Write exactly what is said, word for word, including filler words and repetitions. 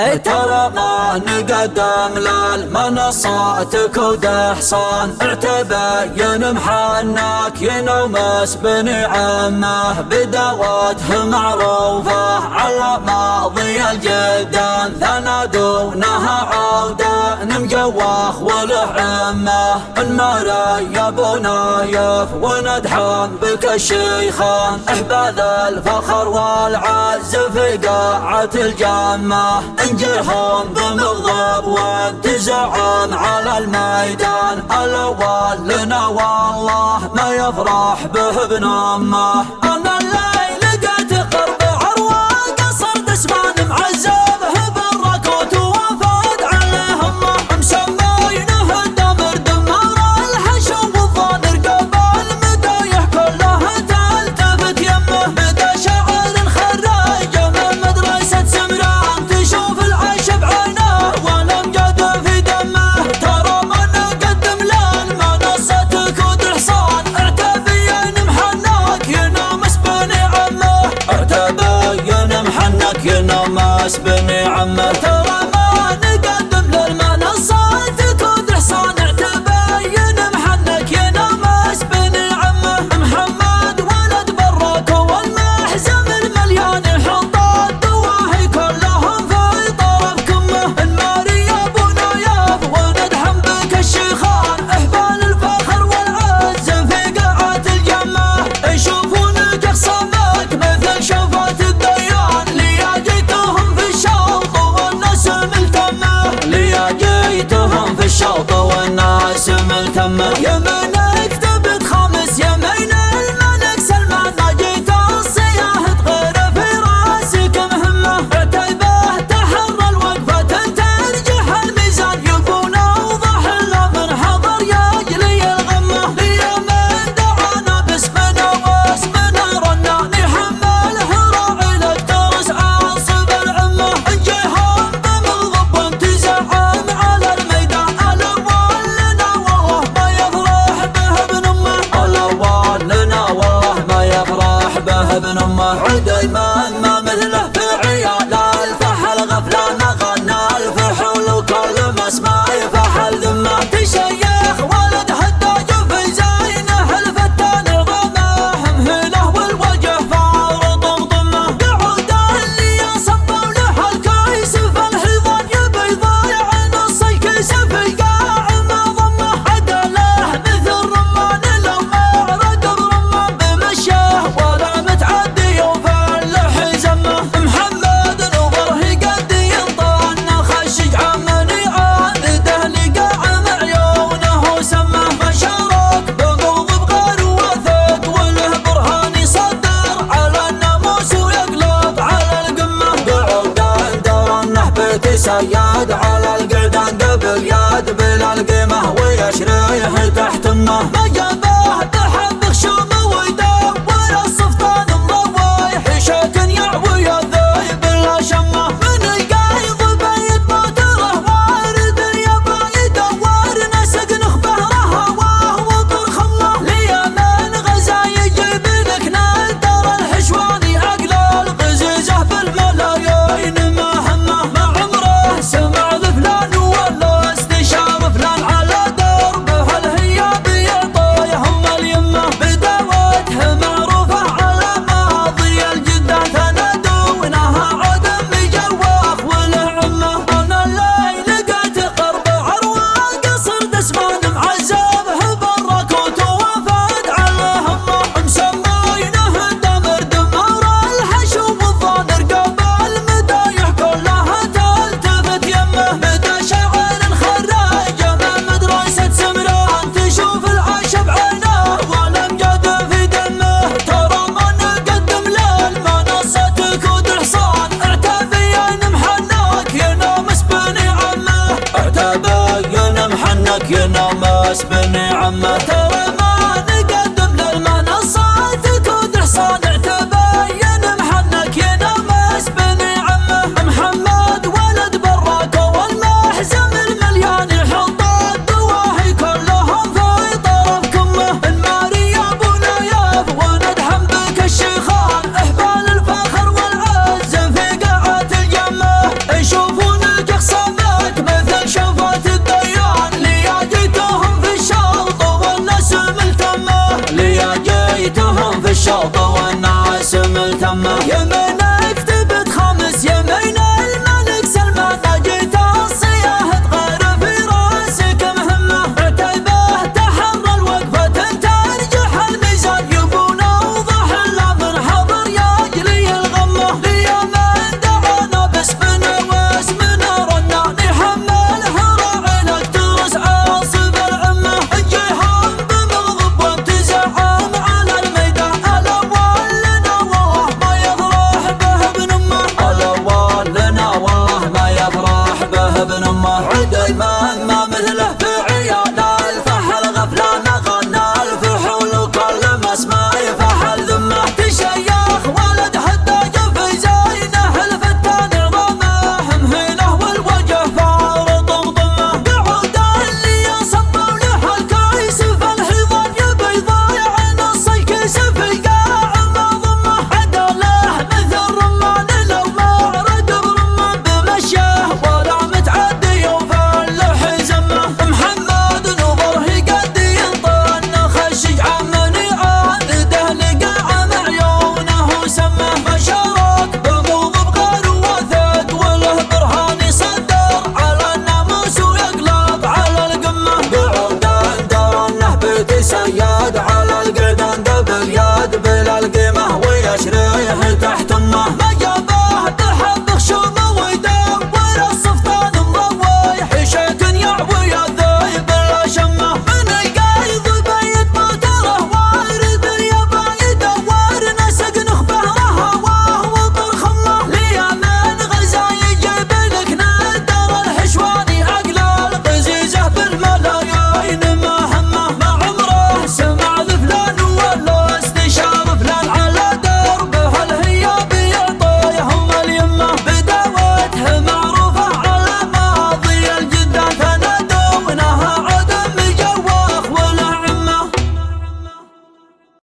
ترى ما نقدم للمنصات كود إحصان، اعتبين محنك ينومس بني عمه، بدوته معروفة على ماضي الجدان، ثنادونها عودة مجوخ وله عمه، المرى يا ابو نايف وندحان بك الشيخان، احبال الفخر والعز في قاعة الجامة، انجرهم بمغضب وانتزعهم على الميدان، الاول لنا والله ما يفرح به ابن امه. انا الليل لقيت قرب عروه قصر دسمان معزبه بالركوت وفاد عليهم مسمينه الدمر دمر الحشو والظانر قبل مدايح كلها تلتفت يمه، بدا شعر خراج من مدرسه سمران تشوف العشب عينه والامجاد في دمه، ترى ما نقدم للمنصه كود إحصان، اعتبين محنك ينومس بني عمه، اعتبين محنك ينومس بني عمه، ترى ما نقدم للمنصه كود إحصان، اعتبين محنك ينومس بني عمه، محمد ولد براك والمحزم المليان يحط الدواهي كلهم في طرف كمه، الماري يا ابو نايف وندحم بك الشيخان، احبال الفخر والعز في قاعة الجمة، يشوفونك اخصامك مثل شوفات الديان، ليا جيتهم في الشوط والناس ملتمه، ليا جيتهم في الشوط والناس ملتمه، يمينك ثبت خامس يمين الملك سلمان، ما جيت الصياح تغير في راسك مهمه، اعتبه تحرى الوقفة ترجح الميزان، يبون اوضح له من حضر يجلي الغمه، ليا من دعانا باسمنا واسمنا رنان، يحمله راعي لك ترس عاصب العمه، انجيهم بمغضب وانتزعهم على الميدان، الاول لنا والله ما يفرح به ابن امه، الاول لنا والله ما يفرح به ابن امه، عدي من ما مثله في عيال الفحل غفلان، غنى الفحول وكل مسمى يفحل ذمه، تشيخ ولد هداج في زينه الفتان الغمه، مهله والوجه فارط مضمه، قعود اللي صبوا له الكيس في الحيضان، يبي ضايع نص الكيس في قاع ما ضمه، عدله مثل رمان لو ما عرق برمان، بمشاه ولا متعدي وفل حزمه، محمد نظره قد ينطن خشج عمني عابده لقاع معيونه سمه، ما شارك بغضب غير وثق وله برهان يصدر على الناموس ويقلط على القمه، قعود درنه بتسياد على القعدان قبل يد بلا القيمه، ويشريه تحت امه، ما جابه بحب خشومه ويدور الصفطان مضوي، حشاك يعوي الذيب بلا شمه، من القايض بيت موتره وارد يبا يدور نسق نخبه رهواه وطر خمه، ليا من غزا يجيب لك نادر الحشواني، عقل القزيزه بالملايين ما همه، ما عمره سمع لفلان ولا استشار فلان على دربه الهياب يعطيهم اليمه، بداوته معروفه على ماضي الجده، ثنادونها عدم مجوخ وله عمه، انا الليل لقيت قرب عروه قصر دسمان معزبه بالركوت وفاد عليهم مسمينه الدمر دمر الحشو والظانر قبل مدايح كلها تلتفت يمه، بدا شعر خراج من مدرسه سمران تشوف العشب عينه والامجاد في دمه، ترى ما نقدم للمنصه كود إحصان، اعتبين محنك ينومس بني عمه، اعتبين محنك ينومس بني عمه.